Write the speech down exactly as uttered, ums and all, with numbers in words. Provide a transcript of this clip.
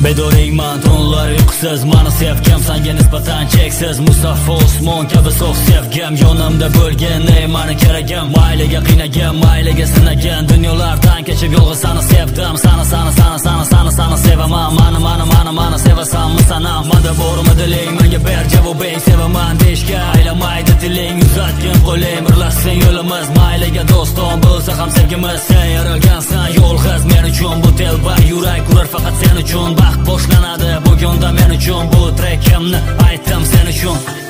Bedoriyman tunlar uyqusiz, mani sevgim senga nisbatan cheksiz. Musaffo Usmon kabi so'x sevgim, yonimda bo'lgan ey mani keragim. Mayliga qiynagan, mayliga sinagan, dunyolardan kechib yolg'iz seni sevdim. Sani sani sani sani sani sani sevaman. Mani mani mani mani sevasanmi sanam? Mada bormi diling, menga ber javobing. Sevaman deyishga aylamaydi tiling, uzatgin qo'ling, birlashsin yo'limiz. Mayliga do'ston bo'lsa ham sevgimiz. Sen yaralgansan yolg'iz men uchun, bu telba yurak urar faqat sen uchun. Baxt boshlanadi bugunda men uchun, bu trekimni aytdim sen uchun.